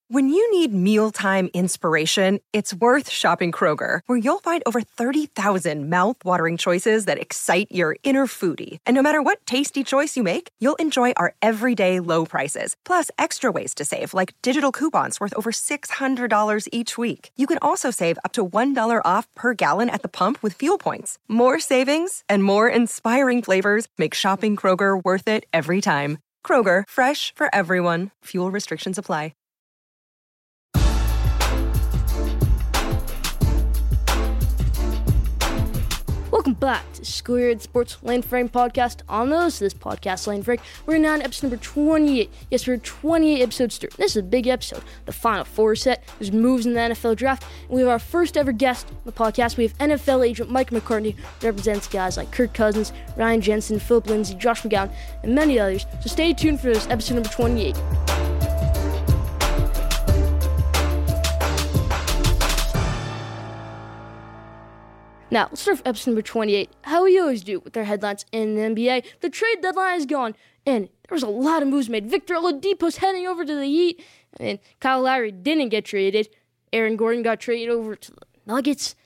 When you need mealtime inspiration, it's worth shopping Kroger, where you'll find over 30,000 mouth-watering choices that excite your inner foodie. And no matter what tasty choice you make, you'll enjoy our everyday low prices, plus extra ways to save, like digital coupons worth over $600 each week. You can also save up to $1 off per gallon at the pump with fuel points. More savings and more inspiring flavors make shopping Kroger worth it every time. Kroger, fresh for everyone. Fuel restrictions apply. Welcome back to Schoolyard Sports Lane Frank podcast. On those this podcast, Lane Frank, we're now on episode number 28. Yes, we're 28 episodes through. This is a big episode. The Final Four set. There's moves in the NFL draft. And we have our first ever guest on the podcast. We have NFL agent Mike McCartney, who represents guys like Kirk Cousins, Ryan Jensen, Philip Lindsay, Josh McGowan, and many others. So stay tuned for this episode number 28. Now, let's start with episode number 28. How we always do with our headlines in the NBA. The trade deadline is gone, and there was a lot of moves made. Victor Oladipo's heading over to the Heat, and Kyle Lowry didn't get traded. Aaron Gordon got traded over to the Nuggets.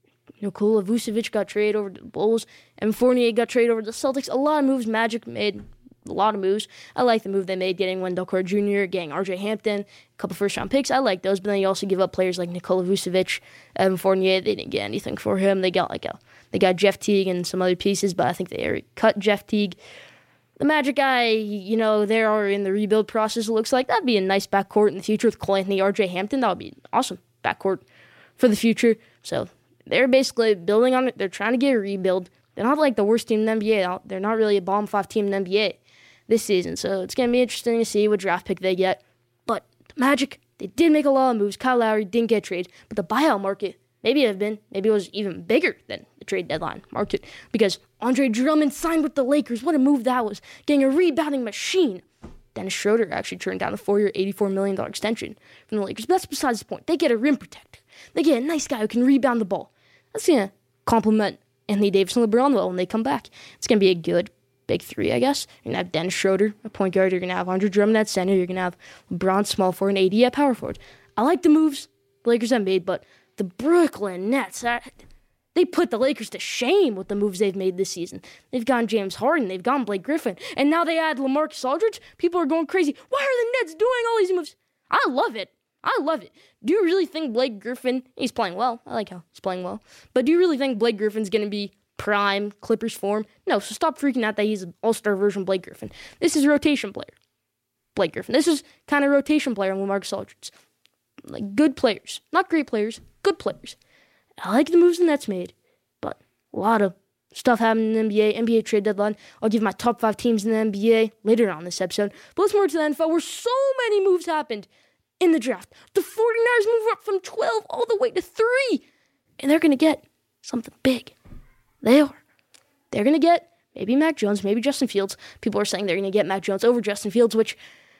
Nikola Vucevic got traded over to the Bulls, and Fournier got traded over to the Celtics. A lot of moves. Magic made a lot of moves. I like the move they made, getting Wendell Carter Jr., getting R.J. Hampton, a couple first-round picks. I like those, but then you also give up players like Nikola Vucevic, Evan Fournier. They didn't get anything for him. They got Jeff Teague and some other pieces, but I think they already cut Jeff Teague. The Magic guy, they are in the rebuild process, it looks like. That'd be a nice backcourt in the future with Cole Anthony, R.J. Hampton. That would be an awesome backcourt for the future. So they're basically building on it. They're trying to get a rebuild. They're not like the worst team in the NBA. They're not really a bottom 5 team in the NBA this season, so it's going to be interesting to see what draft pick they get. But the Magic, they did make a lot of moves. Kyle Lowry didn't get traded, but the buyout market, maybe it was even bigger than the trade deadline market, because Andre Drummond signed with the Lakers. What a move that was, getting a rebounding machine. Dennis Schroeder actually turned down a 4-year, $84 million extension from the Lakers, but that's besides the point. They get a rim protector. They get a nice guy who can rebound the ball. That's going to complement Anthony Davis and LeBron well when they come back. It's going to be a good big three, I guess. You're going to have Dennis Schroeder at point guard. You're going to have Andre Drummond at center. You're going to have LeBron small forward and AD at power forward. I like the moves the Lakers have made, but the Brooklyn Nets, they put the Lakers to shame with the moves they've made this season. They've gotten James Harden. They've gotten Blake Griffin. And now they add LaMarcus Aldridge. People are going crazy. Why are the Nets doing all these moves? I love it. Do you really think Blake Griffin, he's playing well. I like how he's playing well. But do you really think Blake Griffin's going to be prime Clippers form? No, so stop freaking out that he's an all-star version Blake Griffin. This is rotation player Blake Griffin. This is kind of rotation player on LaMarcus Aldridge. Like, good players. Not great players, good players. I like the moves the Nets made, but a lot of stuff happened in the NBA trade deadline. I'll give my top 5 teams in the NBA later on this episode. But let's move to the NFL, where so many moves happened in the draft. The 49ers move up from 12 all the way to 3, and they're going to get something big. They are. They're going to get maybe Mac Jones, maybe Justin Fields. People are saying they're going to get Mac Jones over Justin Fields, which,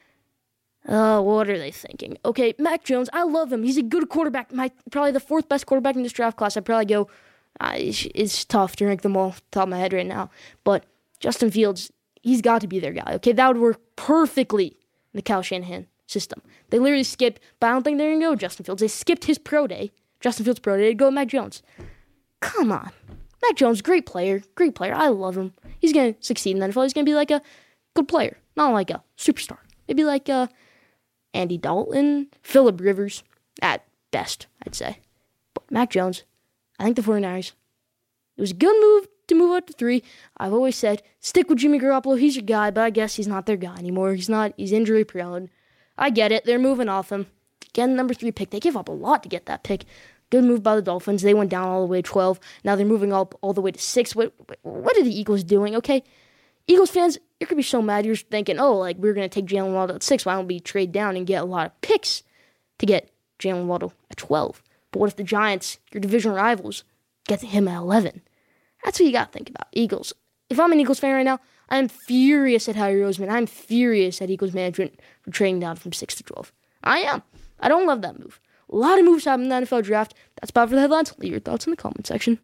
what are they thinking? Okay, Mac Jones, I love him. He's a good quarterback. Probably the 4th best quarterback in this draft class. I'd probably go, it's tough to rank them all off the top of my head right now. But Justin Fields, he's got to be their guy. Okay, that would work perfectly in the Kyle Shanahan system. They literally skipped, but I don't think they're going to go with Justin Fields. They skipped his pro day, Justin Fields' pro day, to go with Mac Jones. Come on. Mac Jones, great player. I love him. He's going to succeed in the NFL. He's going to be like a good player, not like a superstar. Maybe like Andy Dalton, Phillip Rivers, at best, I'd say. But Mac Jones, I think the 49ers, it was a good move to move up to 3. I've always said, stick with Jimmy Garoppolo. He's your guy, but I guess he's not their guy anymore. He's injury prone. I get it. They're moving off him. Again, number 3 pick. They gave up a lot to get that pick. Good move by the Dolphins. They went down all the way to 12. Now they're moving up all the way to 6. What are the Eagles doing? Okay, Eagles fans, you're going to be so mad. You're thinking, we're going to take Jalen Waddle at 6. Why don't we trade down and get a lot of picks to get Jalen Waddle at 12? But what if the Giants, your division rivals, get him at 11? That's what you got to think about. Eagles. If I'm an Eagles fan right now, I'm furious at Howie Roseman. I'm furious at Eagles management for trading down from 6 to 12. I am. I don't love that move. A lot of moves happened in the NFL draft. That's about for the headlines. Leave your thoughts in the comment section.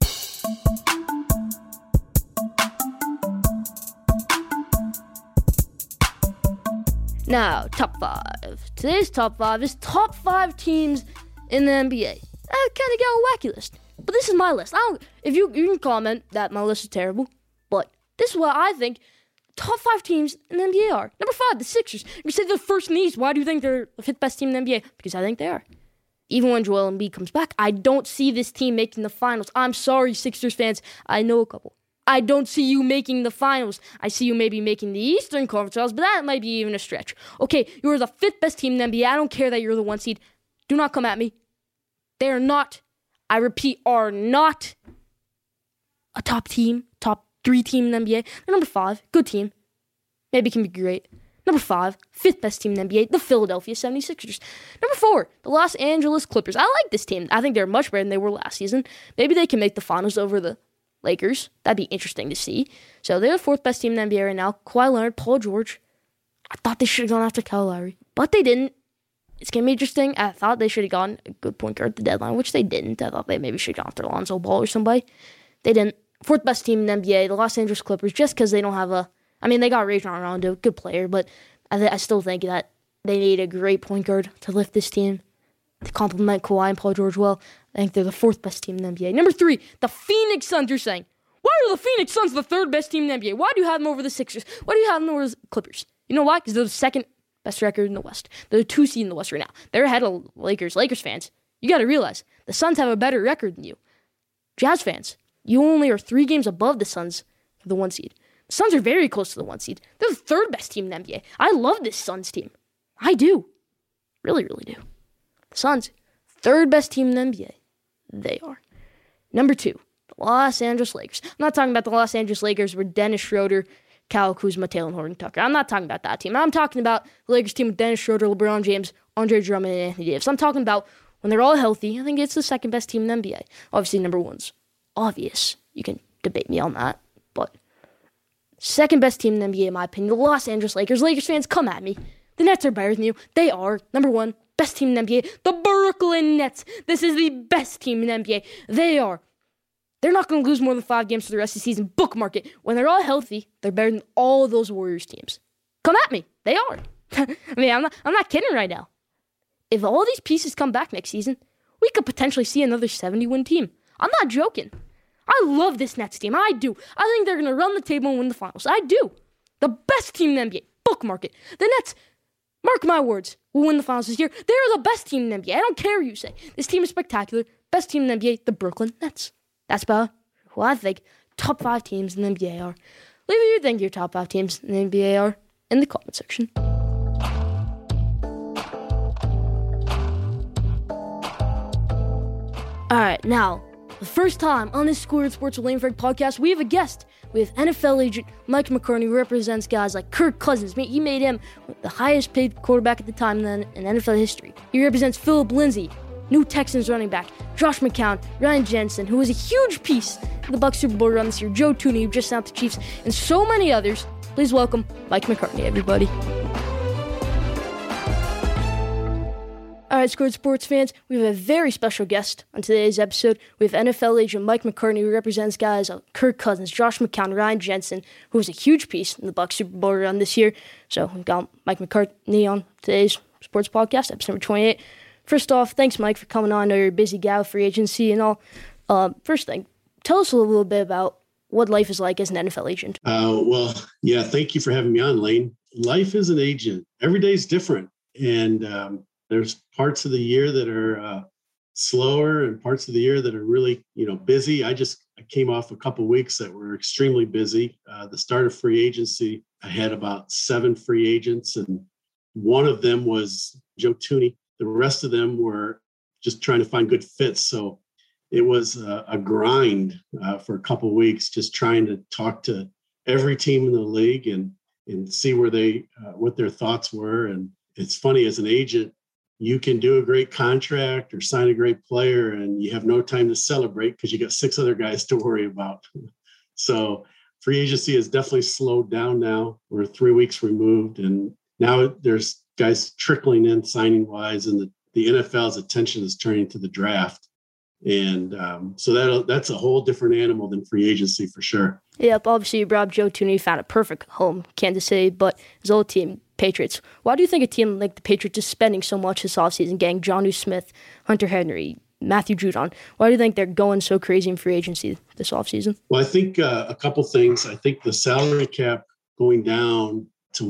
Now, top 5. Today's top 5 is top 5 teams in the NBA. I kind of got a wacky list, but this is my list. If you can comment that my list is terrible, but this is what I think top 5 teams in the NBA are. Number 5, the Sixers. You say they're first in the East. Why do you think they're the 5th best team in the NBA? Because I think they are. Even when Joel Embiid comes back, I don't see this team making the finals. I'm sorry, Sixers fans. I know a couple. I don't see you making the finals. I see you maybe making the Eastern Conference Finals, but that might be even a stretch. Okay, you're the 5th best team in the NBA. I don't care that you're the 1 seed. Do not come at me. They are not, I repeat, are not a top 3 team in the NBA. They're number 5, good team. Maybe can be great. Number 5, 5th best team in the NBA, the Philadelphia 76ers. Number 4, the Los Angeles Clippers. I like this team. I think they're much better than they were last season. Maybe they can make the finals over the Lakers. That'd be interesting to see. So they're the 4th best team in the NBA right now. Kawhi Leonard, Paul George. I thought they should have gone after Kyle Lowry, but they didn't. It's going to be interesting. I thought they should have gone a good point guard at the deadline, which they didn't. I thought they maybe should have gone after Lonzo Ball or somebody. They didn't. 4th best team in the NBA, the Los Angeles Clippers, just because they don't have they got Rajon Rondo, good player, but I still think that they need a great point guard to lift this team. To complement Kawhi and Paul George well. I think they're the 4th best team in the NBA. Number 3, the Phoenix Suns. You're saying, why are the Phoenix Suns the 3rd best team in the NBA? Why do you have them over the Sixers? Why do you have them over the Clippers? You know why? Because they're the 2nd best record in the West. They're the 2 seed in the West right now. They're ahead of Lakers. Lakers fans, you got to realize the Suns have a better record than you. Jazz fans, you only are 3 games above the Suns for the 1 seed. The Suns are very close to the 1 seed. They're the 3rd best team in the NBA. I love this Suns team. I do. Really, really do. The Suns, 3rd best team in the NBA. They are. Number 2, the Los Angeles Lakers. I'm not talking about the Los Angeles Lakers with Dennis Schroeder, Kyle Kuzma, Taylor Horton Tucker. I'm not talking about that team. I'm talking about the Lakers team with Dennis Schroeder, LeBron James, Andre Drummond, and Anthony Davis. I'm talking about when they're all healthy. I think it's the 2nd best team in the NBA. Obviously, number 1's obvious. You can debate me on that, but 2nd best team in the NBA, in my opinion, the Los Angeles Lakers. Lakers fans, come at me. The Nets are better than you. They are. Number 1, best team in the NBA, the Brooklyn Nets. This is the best team in the NBA. They are. They're not going to lose more than 5 games for the rest of the season. Bookmark it. When they're all healthy, they're better than all those Warriors teams. Come at me. They are. I'm not kidding right now. If all these pieces come back next season, we could potentially see another 70-win team. I'm not joking. I love this Nets team. I do. I think they're going to run the table and win the finals. I do. The best team in the NBA. Bookmark it. The Nets, mark my words, will win the finals this year. They're the best team in the NBA. I don't care what you say. This team is spectacular. Best team in the NBA, the Brooklyn Nets. That's about who I think top 5 teams in the NBA are. Leave what you think your top 5 teams in the NBA are in the comment section. Alright, now, the first time on this Squared Sports with Lane Frank podcast, we have a guest. We have NFL agent Mike McCartney, who represents guys like Kirk Cousins. He made him the highest paid quarterback at the time in NFL history. He represents Philip Lindsay, new Texans running back, Josh McCown, Ryan Jensen, who was a huge piece in the Bucs Super Bowl run this year, Joe Tooney, who just sent out the Chiefs, and so many others. Please welcome Mike McCartney, everybody. All right, Squared Sports fans, we have a very special guest on today's episode. We have NFL agent Mike McCartney, who represents guys like Kirk Cousins, Josh McCown, Ryan Jensen, who was a huge piece in the Bucs Super Bowl run this year. So we've got Mike McCartney on today's sports podcast, episode number 28. First off, thanks, Mike, for coming on. I know you're a busy guy with free agency and all. First thing, tell us a little bit about what life is like as an NFL agent. Thank you for having me on, Lane. Life as an agent, every day is different. And there's parts of the year that are slower and parts of the year that are really, busy. I came off a couple of weeks that were extremely busy. The start of free agency, I had about 7 free agents, and one of them was Joe Tooney. The rest of them were just trying to find good fits. So it was a grind for a couple of weeks, just trying to talk to every team in the league and see where what their thoughts were. And it's funny, as an agent, you can do a great contract or sign a great player and you have no time to celebrate because you got 6 other guys to worry about. So free agency has definitely slowed down now. We're 3 weeks removed, and now there's guys trickling in signing wise, and the NFL's attention is turning to the draft. And so that's a whole different animal than free agency for sure. Yep, obviously you brought up Joe Tooney, found a perfect home, Kansas City, but his old team Patriots. Why do you think a team like the Patriots is spending so much this offseason, getting Jonnu Smith, Hunter Henry, Matthew Judon? Why do you think they're going so crazy in free agency this offseason? Well, I think a couple things. I think the salary cap going down to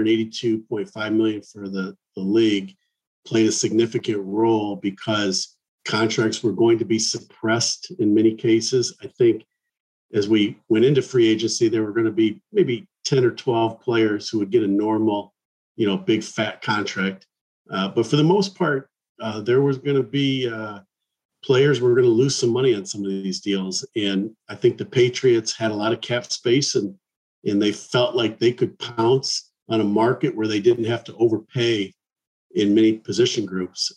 $182.5 million for the league played a significant role because contracts were going to be suppressed in many cases. I think as we went into free agency, there were going to be maybe 10 or 12 players who would get a normal, big fat contract. But for the most part, there was going to be players were going to lose some money on some of these deals. And I think the Patriots had a lot of cap space and they felt like they could pounce on a market where they didn't have to overpay in many position groups.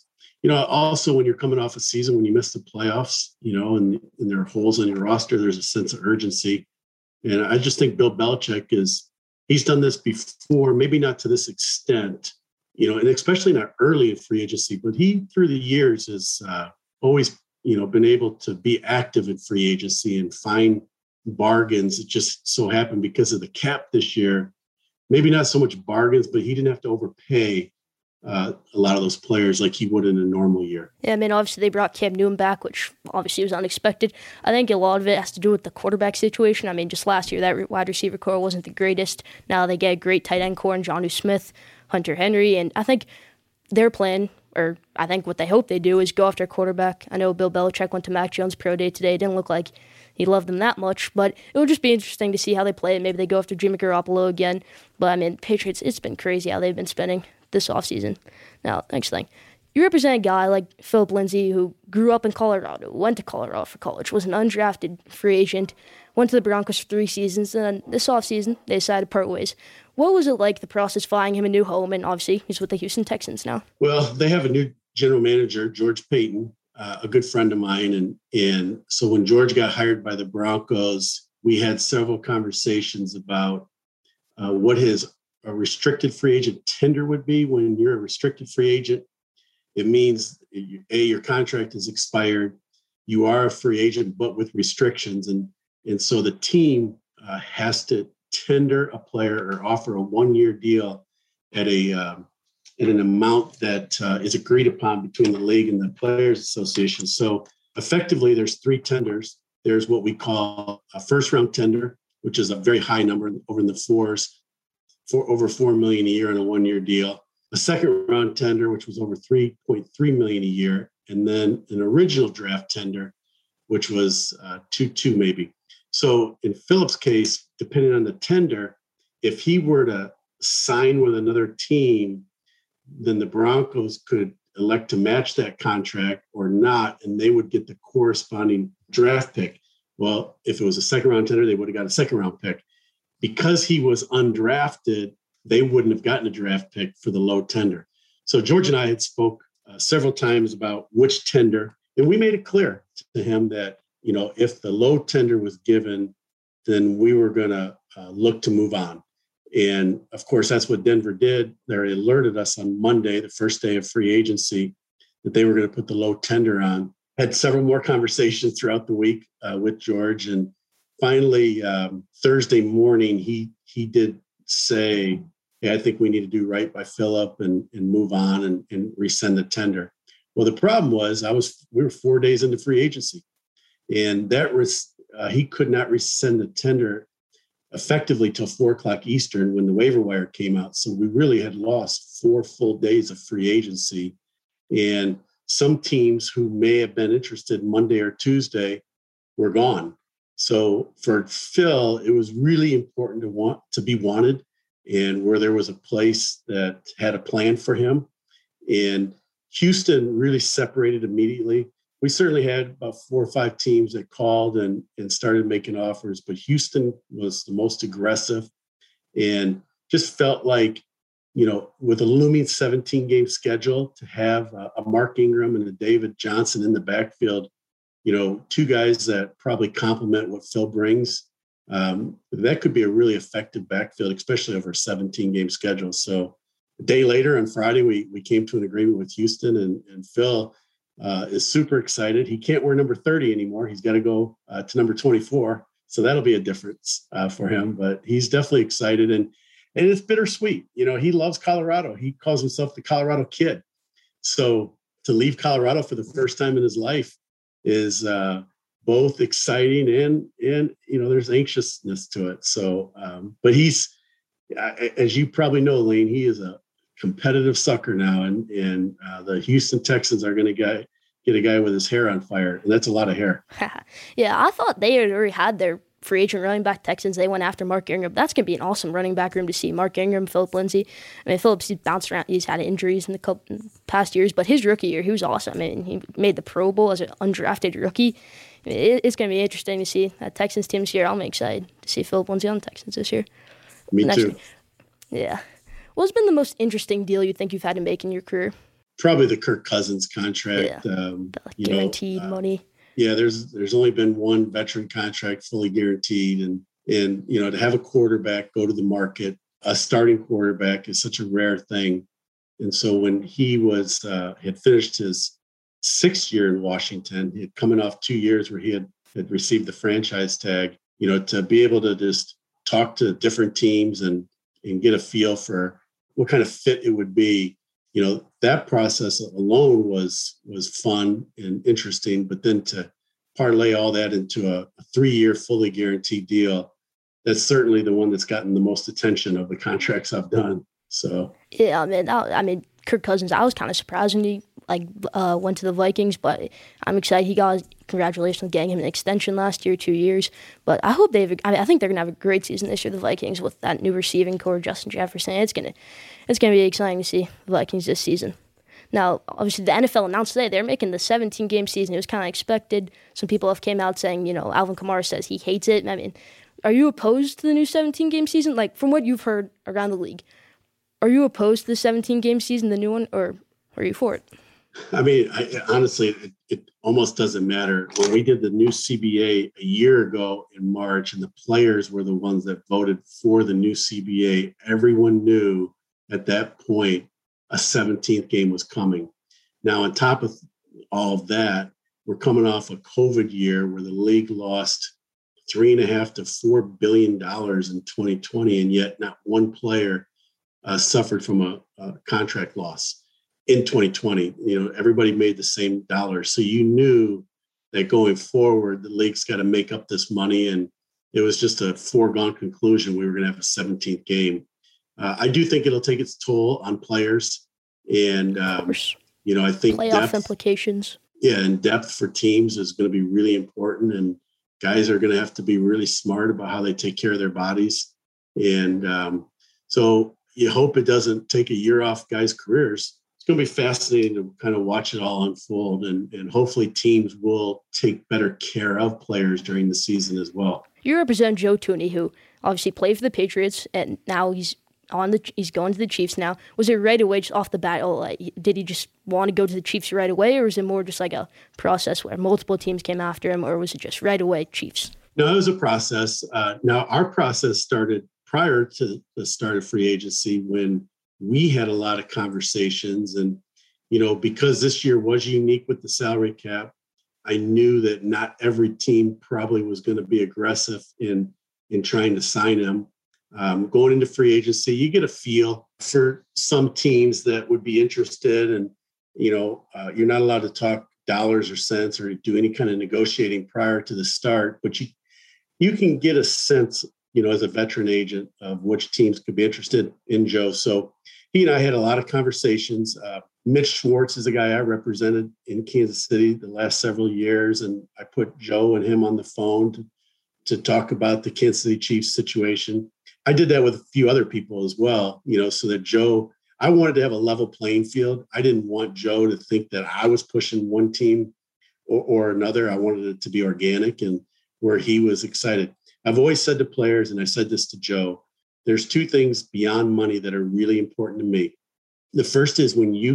Also when you're coming off a season, when you miss the playoffs, and there are holes in your roster, there's a sense of urgency. And I just think Bill Belichick he's done this before, maybe not to this extent, and especially not early in free agency, but he through the years has always, been able to be active in free agency and find bargains. It just so happened because of the cap this year, maybe not so much bargains, but he didn't have to overpay a lot of those players like he would in a normal year. Yeah, obviously they brought Cam Newton back, which obviously was unexpected. I think a lot of it has to do with the quarterback situation. Just last year that wide receiver core wasn't the greatest. Now they get a great tight end core in Jonnu Smith, Hunter Henry, and I think their plan, or I think what they hope they do, is go after a quarterback. I know Bill Belichick went to Mac Jones' pro day today. It didn't look like he loved them that much, but it would just be interesting to see how they play it. Maybe they go after Jimmy Garoppolo again. But, Patriots, it's been crazy how they've been spending this offseason. Now, next thing. You represent a guy like Philip Lindsay who grew up in Colorado, went to Colorado for college, was an undrafted free agent, went to the Broncos for 3 seasons, and then this offseason they decided to part ways. What was it like, the process, finding him a new home? And obviously he's with the Houston Texans now. Well, they have a new general manager, George Paton, a good friend of mine. And so when George got hired by the Broncos, we had several conversations about what his restricted free agent tender would be. When you're a restricted free agent, it means, your contract is expired. You are a free agent, but with restrictions. And so the team has to tender a player or offer a 1-year deal at an amount that is agreed upon between the league and the Players Association. So effectively, there's 3 tenders. There's what we call a first-round tender, which is a very high number, over in the fours, for over $4 million a year on a 1-year deal. A second-round tender, which was over $3.3 million a year, and then an original draft tender, which was 2.2 maybe. So in Philip's case, depending on the tender, if he were to sign with another team, then the Broncos could elect to match that contract or not, and they would get the corresponding draft pick. Well, if it was a second-round tender, they would have got a second-round pick. Because he was undrafted, they wouldn't have gotten a draft pick for the low tender. So George and I had spoke several times about which tender, and we made it clear to him that, if the low tender was given, then we were going to look to move on. And of course, that's what Denver did. They alerted us on Monday, the first day of free agency, that they were going to put the low tender on. Had several more conversations throughout the week with George. And finally, Thursday morning, he did say, hey, I think we need to do right by Philip and move on and rescind the tender. Well, the problem was we were 4 days into free agency, and he could not rescind the tender effectively till 4:00 Eastern when the waiver wire came out. So we really had lost 4 full days of free agency. And some teams who may have been interested Monday or Tuesday were gone. So for Phil, it was really important to be wanted, and where there was a place that had a plan for him. And Houston really separated immediately. We certainly had about 4 or 5 teams that called and started making offers, but Houston was the most aggressive and just felt like, with a looming 17-game schedule, to have a Mark Ingram and a David Johnson in the backfield, 2 guys that probably complement what Phil brings, that could be a really effective backfield, especially over a 17-game schedule. So a day later on Friday, we came to an agreement with Houston, and Phil is super excited. He can't wear number 30 anymore. He's got to go to number 24. So that'll be a difference for him, but he's definitely excited. And and it's bittersweet. He loves Colorado. He calls himself the Colorado kid. So to leave Colorado for the first time in his life is both exciting and there's anxiousness to it. So, but he's, as you probably know, Lane, he is a competitive sucker now, and the Houston Texans are going to get a guy with his hair on fire, and that's a lot of hair. Yeah, I thought they had already had their free agent running back Texans. They went after Mark Ingram. That's going to be an awesome running back room to see. Mark Ingram, Phillip Lindsay. I mean, Phillips, he's bounced around. He's had injuries in the past years, but his rookie year, he was awesome. I mean, he made the Pro Bowl as an undrafted rookie. I mean, it's going to be interesting to see that Texans team this year. I'm excited to see Phillip Lindsay on the Texans this year. Me too. Yeah. What's been the most interesting deal you think you've had to make in your career? Probably the Kirk Cousins contract. Yeah. Guaranteed money. Yeah, there's only been one veteran contract fully guaranteed, and to have a quarterback go to the market, a starting quarterback is such a rare thing. And so when he had finished his 6th year in Washington, he had coming off 2 years where he had received the franchise tag, to be able to just talk to different teams and get a feel for what kind of fit it would be. That process alone was fun and interesting, but then to parlay all that into a 3-year fully guaranteed deal, that's certainly the one that's gotten the most attention of the contracts I've done. So yeah, I mean, Kirk Cousins, I was kind of surprised when he went to the Vikings, but I'm excited. Congratulations on getting him an extension last year, 2 years. But I hope I think they're gonna have a great season this year, the Vikings, with that new receiving core, Justin Jefferson. It's gonna be exciting to see the Vikings this season. Now, obviously, the NFL announced today they're making the 17-game season. It was kind of expected. Some people have came out saying, Alvin Kamara says he hates it. I mean, are you opposed to the new 17-game season? Like, from what you've heard around the league, are you opposed to the 17-game season, the new one, or are you for it? I mean, honestly, it almost doesn't matter. When we did the new CBA a year ago in March, and the players were the ones that voted for the new CBA, everyone knew at that point a 17th game was coming. Now, on top of all of that, we're coming off a COVID year where the league lost $3.5 to $4 billion in 2020, and yet not one player suffered from a contract loss in 2020. Everybody made the same dollar. So you knew that going forward, the league's got to make up this money. And it was just a foregone conclusion we were going to have a 17th game. I do think it'll take its toll on players. And, I think playoff implications. Yeah, and depth for teams is going to be really important. And guys are going to have to be really smart about how they take care of their bodies. And so you hope it doesn't take a year off guys' careers. It's going to be fascinating to kind of watch it all unfold, and hopefully teams will take better care of players during the season as well. You represent Joe Thuney, who obviously played for the Patriots, and now he's going to the Chiefs now. Was it right away, just off the bat? Did he just want to go to the Chiefs right away, or is it more just like a process where multiple teams came after him, or was it just right away Chiefs? No, it was a process. Now, our process started prior to the start of free agency, when we had a lot of conversations, and, because this year was unique with the salary cap, I knew that not every team probably was going to be aggressive in trying to sign him. Going into free agency, you get a feel for some teams that would be interested, and, you're not allowed to talk dollars or cents or do any kind of negotiating prior to the start, but you can get a sense, as a veteran agent, of which teams could be interested in Joe. So he and I had a lot of conversations. Mitch Schwartz is a guy I represented in Kansas City the last several years, and I put Joe and him on the phone to talk about the Kansas City Chiefs situation. I did that with a few other people as well, so that Joe, I wanted to have a level playing field. I didn't want Joe to think that I was pushing one team or another. I wanted it to be organic and where he was excited. I've always said to players, and I said this to Joe, there's two things beyond money that are really important to me. The first is when you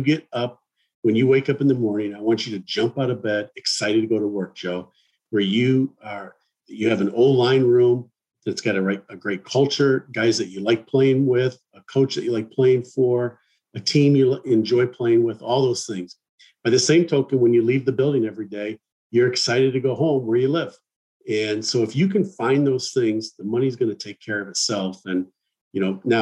wake up in the morning, I want you to jump out of bed, excited to go to work, Joe, where you have an O-line room that's got a great culture, guys that you like playing with, a coach that you like playing for, a team you enjoy playing with, all those things. By the same token, when you leave the building every day, you're excited to go home where you live. And so if you can find those things, the money's going to take care of itself. And, now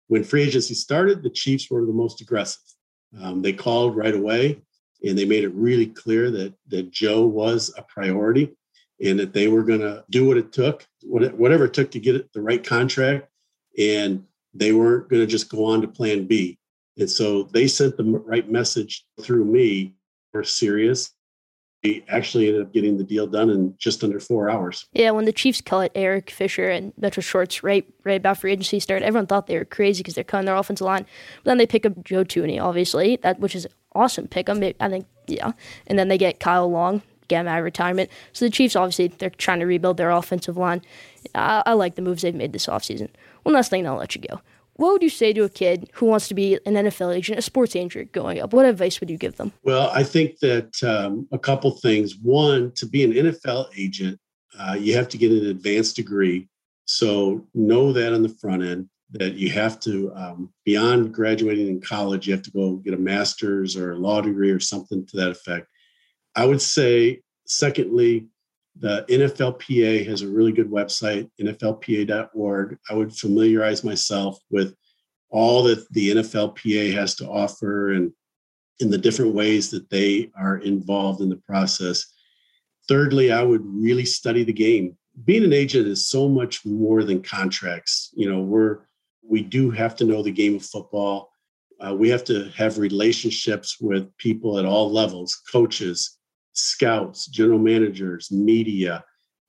when free agency started, the Chiefs were the most aggressive. They called right away, and they made it really clear that Joe was a priority and that they were going to do what it took, whatever it took to get the right contract. And they weren't going to just go on to plan B. And so they sent the right message through me. We're serious. We actually ended up getting the deal done in just under 4 hours. Yeah, when the Chiefs cut Eric Fisher and Metro Shorts right about free agency started, everyone thought they were crazy because they're cutting their offensive line. But then they pick up Joe Thuney, obviously, which is an awesome pick. I think, yeah. And then they get Kyle Long, get him out of retirement. So the Chiefs, obviously, they're trying to rebuild their offensive line. I like the moves they've made this offseason. One last thing, and I'll let you go. What would you say to a kid who wants to be an NFL agent, a sports agent going up? What advice would you give them? Well, I think that a couple things. One, to be an NFL agent, you have to get an advanced degree. So know that on the front end, that you have to, beyond graduating in college, you have to go get a master's or a law degree or something to that effect. I would say, secondly, the NFLPA has a really good website, nflpa.org. I would familiarize myself with all that the NFLPA has to offer and in the different ways that they are involved in the process. Thirdly, I would really study the game. Being an agent is so much more than contracts. You know, we do have to know the game of football. We have to have relationships with people at all levels, coaches, scouts, general managers, media,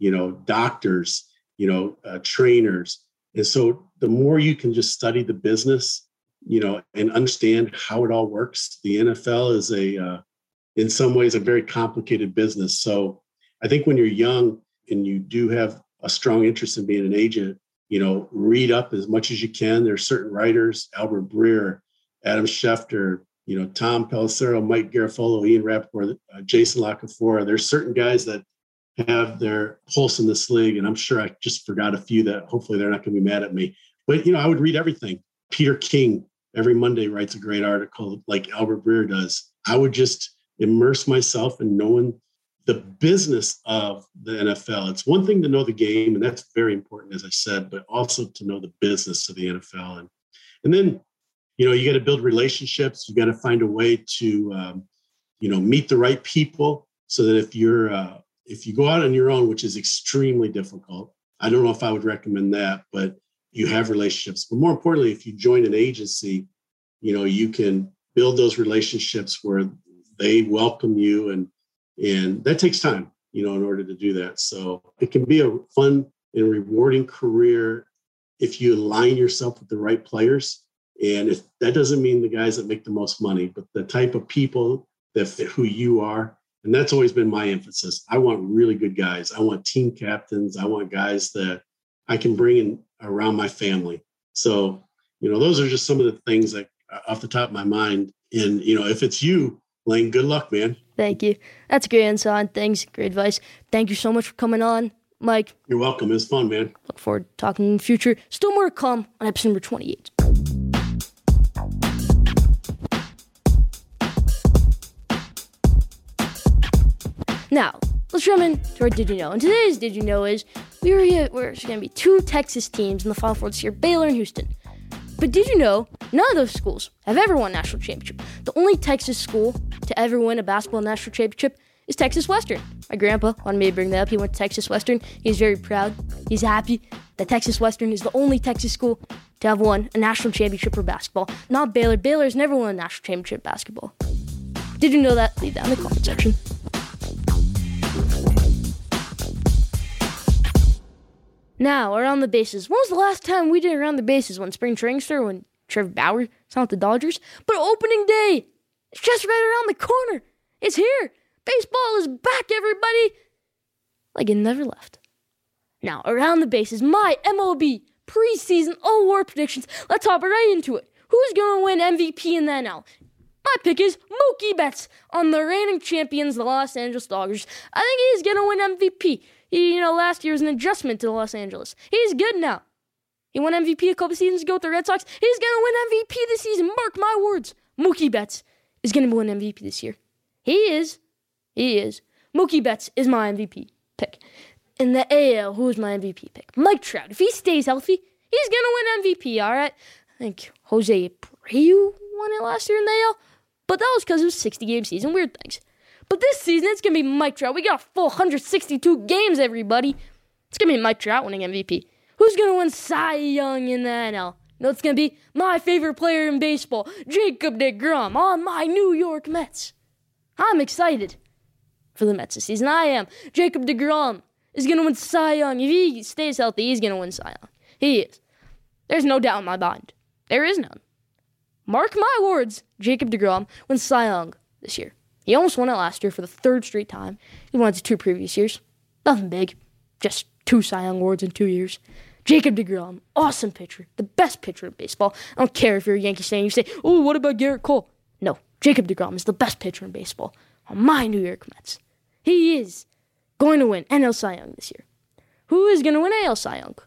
doctors, trainers. And so the more you can just study the business, and understand how it all works. The NFL is in some ways, a very complicated business. So I think when you're young and you do have a strong interest in being an agent, read up as much as you can. There's certain writers, Albert Breer, Adam Schefter, Tom Pelissero, Mike Garafolo, Ian Rappaport, Jason Lockenfora. There's certain guys that have their pulse in this league, and I'm sure I just forgot a few that hopefully they're not going to be mad at me. But, I would read everything. Peter King every Monday writes a great article like Albert Breer does. I would just immerse myself in knowing the business of the NFL. It's one thing to know the game, and that's very important, as I said, but also to know the business of the NFL. And then, you got to build relationships. You got to find a way to, meet the right people so that if you go out on your own, which is extremely difficult, I don't know if I would recommend that, but you have relationships. But more importantly, if you join an agency, you can build those relationships where they welcome you, and that takes time, in order to do that. So it can be a fun and rewarding career if you align yourself with the right players. And if that doesn't mean the guys that make the most money, but the type of people that fit who you are. And that's always been my emphasis. I want really good guys. I want team captains. I want guys that I can bring in around my family. So, those are just some of the things that off the top of my mind. And, if it's you, Lane, good luck, man. Thank you. That's great insight. Thanks. Great advice. Thank you so much for coming on, Mike. You're welcome. It was fun, man. Look forward to talking in the future. Still more to come on episode number 28. Now, let's jump into our Did You Know? And today's Did You Know is there's going to be two Texas teams in the Final Four this year, Baylor and Houston. But did you know none of those schools have ever won a national championship? The only Texas school to ever win a basketball national championship is Texas Western. My grandpa wanted me to bring that up. He went to Texas Western. He's very proud. He's happy that Texas Western is the only Texas school to have won a national championship for basketball. Not Baylor. Baylor's never won a national championship basketball. Did you know that? Leave that in the comment section. Now, around the bases. When was the last time we did around the bases? When spring training started, when Trevor Bauer signed with the Dodgers? But opening day, it's just right around the corner. It's here. Baseball is back, everybody. Like it never left. Now, around the bases, my MLB preseason award predictions. Let's hop right into it. Who's going to win MVP in the NL? My pick is Mookie Betts on the reigning champions, the Los Angeles Dodgers. I think he's going to win MVP. Last year was an adjustment to Los Angeles. He's good now. He won MVP a couple seasons ago with the Red Sox. He's going to win MVP this season. Mark my words. Mookie Betts is going to win MVP this year. He is. Mookie Betts is my MVP pick. In the AL, who is my MVP pick? Mike Trout. If he stays healthy, he's going to win MVP, all right? I think Jose Abreu won it last year in the AL, but that was because it was 60-game season, weird things. But this season, it's going to be Mike Trout. We got a full 162 games, everybody. It's going to be Mike Trout winning MVP. Who's going to win Cy Young in the NL? No, it's going to be my favorite player in baseball, Jacob deGrom, on my New York Mets. I'm excited for the Mets this season. I am. Jacob deGrom is going to win Cy Young. If he stays healthy, he's going to win Cy Young. He is. There's no doubt in my mind. There is none. Mark my words, Jacob deGrom wins Cy Young this year. He almost won it last year for the third straight time. He won it 2 previous years. Nothing big. Just 2 Cy Young awards in 2 years. Jacob deGrom, awesome pitcher. The best pitcher in baseball. I don't care if you're a Yankees fan. You say, oh, what about Garrett Cole? No, Jacob deGrom is the best pitcher in baseball on my New York Mets. He is going to win NL Cy Young this year. Who is going to win AL Cy Young?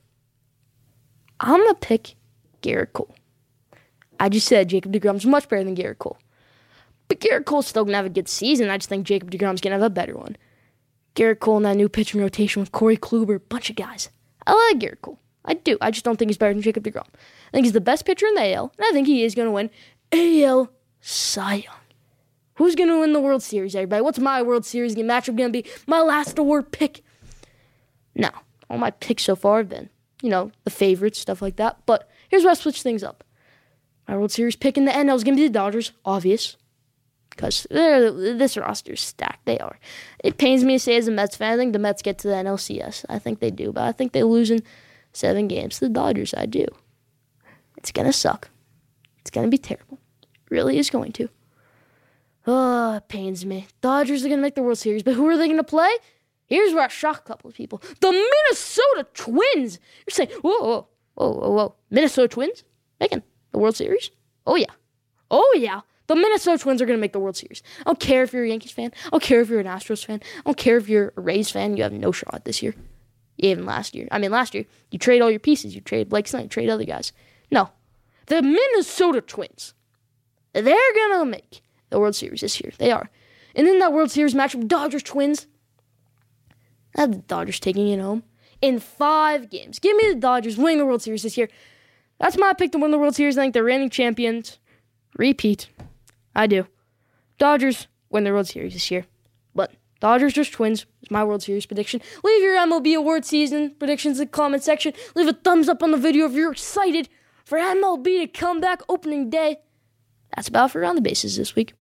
I'm going to pick Garrett Cole. I just said Jacob deGrom's much better than Garrett Cole. But Garrett Cole's still going to have a good season. I just think Jacob deGrom's going to have a better one. Garrett Cole in that new pitching rotation with Corey Kluber, a bunch of guys. I like Garrett Cole. I do. I just don't think he's better than Jacob deGrom. I think he's the best pitcher in the AL, and I think he is going to win AL Cy Young. Who's going to win the World Series, everybody? What's my World Series matchup going to be? My last award pick? Now, all my picks so far have been, the favorites, stuff like that. But here's where I switch things up. My World Series pick in the NL is going to be the Dodgers, obvious. Because this roster is stacked. They are. It pains me to say as a Mets fan, I think the Mets get to the NLCS. I think they do. But I think they lose in 7 games to the Dodgers. I do. It's going to suck. It's going to be terrible. It really is going to. Oh, it pains me. Dodgers are going to make the World Series. But who are they going to play? Here's where I shock a couple of people. The Minnesota Twins. You're saying, whoa. Minnesota Twins making the World Series? Oh, yeah. The Minnesota Twins are going to make the World Series. I don't care if you're a Yankees fan. I don't care if you're an Astros fan. I don't care if you're a Rays fan. You have no shot this year. Even last year. Last year, you trade all your pieces. You trade Blake Snell. You trade other guys. No. The Minnesota Twins, they're going to make the World Series this year. They are. And in that World Series matchup, Dodgers-Twins, I have the Dodgers taking it home in 5 games. Give me the Dodgers winning the World Series this year. That's my pick to win the World Series. I think they're reigning champions. Repeat. I do. Dodgers win the World Series this year. But Dodgers versus Twins is my World Series prediction. Leave your MLB award season predictions in the comment section. Leave a thumbs up on the video if you're excited for MLB to come back opening day. That's about for Around the Bases this week.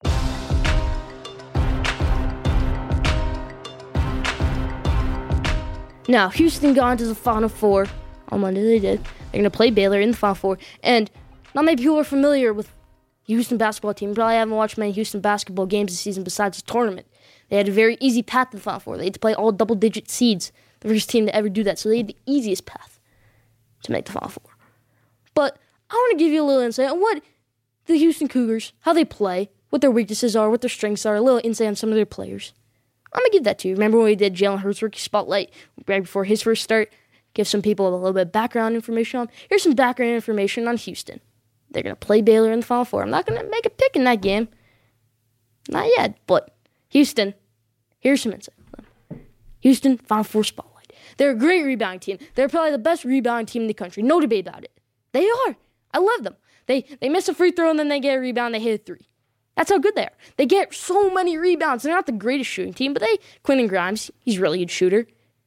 Now, Houston got into the Final Four. On Monday they did. They're going to play Baylor in the Final Four. And not many people are familiar with Houston basketball team. Probably haven't watched many Houston basketball games this season besides the tournament. They had a very easy path to the Final Four. They had to play all double-digit seeds. The first team to ever do that. So they had the easiest path to make the Final Four. But I want to give you a little insight on what the Houston Cougars, how they play, what their weaknesses are, what their strengths are, a little insight on some of their players. I'm going to give that to you. Remember when we did Jalen Hurts Rookie Spotlight right before his first start? Give some people a little bit of background information on. Here's some background information on Houston. They're going to play Baylor in the Final Four. I'm not going to make a pick in that game. Not yet, but Houston, here's some insight on them. Houston, Final Four Spotlight. They're a great rebounding team. They're probably the best rebounding team in the country. No debate about it. They are. I love them. They miss a free throw and then they get a rebound. They hit a 3. That's how good they are. They get so many rebounds. They're not the greatest shooting team, but Quentin Grimes, he's a really good shooter.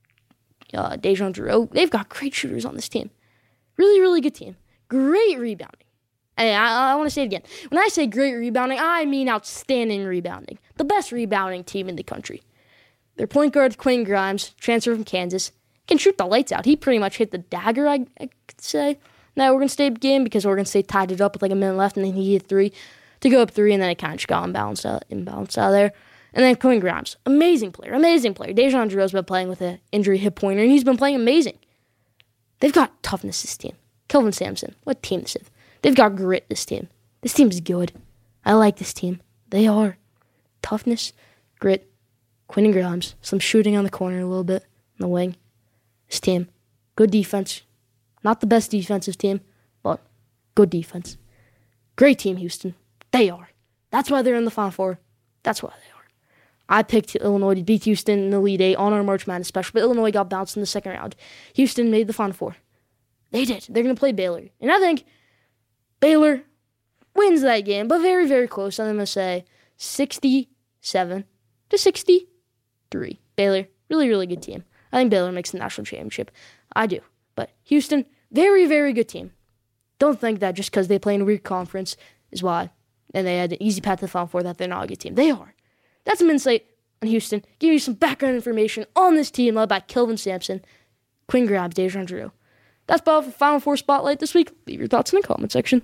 Dejan Drouot, they've got great shooters on this team. Really, really good team. Great rebounding. And I want to say it again. When I say great rebounding, I mean outstanding rebounding. The best rebounding team in the country. Their point guard, Quentin Grimes, transfer from Kansas, can shoot the lights out. He pretty much hit the dagger, I could say, in that Oregon State game because Oregon State tied it up with like a minute left and then he hit 3 to go up 3 and then it kind of just got imbalanced out there. And then Quentin Grimes, amazing player. Dejan Drouot's been playing with an injury hip pointer, and he's been playing amazing. They've got toughness, this team. Kelvin Sampson, what team this is. They've got grit, this team. This team's good. I like this team. They are. Toughness, grit, Quentin Grimes, some shooting on the corner a little bit, on the wing. This team, good defense. Not the best defensive team, but good defense. Great team, Houston. They are. That's why they're in the Final Four. That's why they are. I picked Illinois to beat Houston in the Elite Eight on our March Madness special, but Illinois got bounced in the second round. Houston made the Final Four. They did. They're going to play Baylor. And I think Baylor wins that game, but very, very close. I'm going to say 67-63. Baylor, really, really good team. I think Baylor makes the national championship. I do. But Houston, very, very good team. Don't think that just because they play in a weird conference is why, and they had an easy path to the Final Four, that they're not a good team. They are. That's some insight on Houston. Give you some background information on this team led by Kelvin Sampson, Quinn Grimes, Dejan Drew. That's about for Final Four Spotlight this week. Leave your thoughts in the comment section.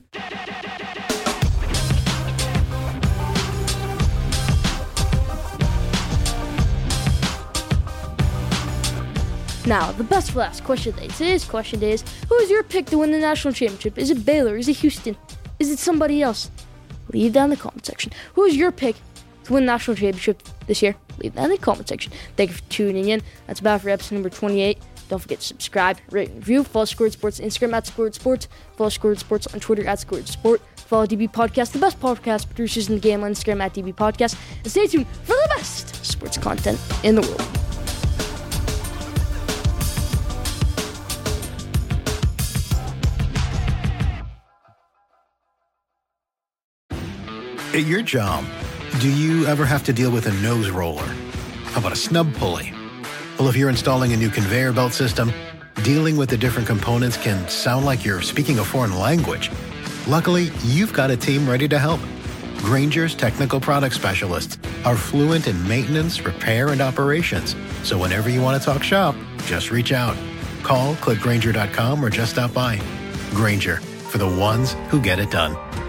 Now, the best for last question day. Today's question day is, who is your pick to win the national championship? Is it Baylor? Is it Houston? Is it somebody else? Leave that in the comment section. Who is your pick to win the national championship this year? Leave that in the comment section. Thank you for tuning in. That's about for episode number 28. Don't forget to subscribe, rate, and review. Follow Scored Sports on Instagram at Scored Sports. Follow Scored Sports on Twitter at Scored Sport. Follow DB Podcast, the best podcast producers in the game, on Instagram at DB Podcast. And stay tuned for the best sports content in the world. At your job, do you ever have to deal with a nose roller? How about a snub pulley? Well, if you're installing a new conveyor belt system, dealing with the different components can sound like you're speaking a foreign language. Luckily, you've got a team ready to help. Grainger's technical product specialists are fluent in maintenance, repair, and operations. So whenever you want to talk shop, just reach out. Call, click Grainger.com, or just stop by. Grainger, for the ones who get it done.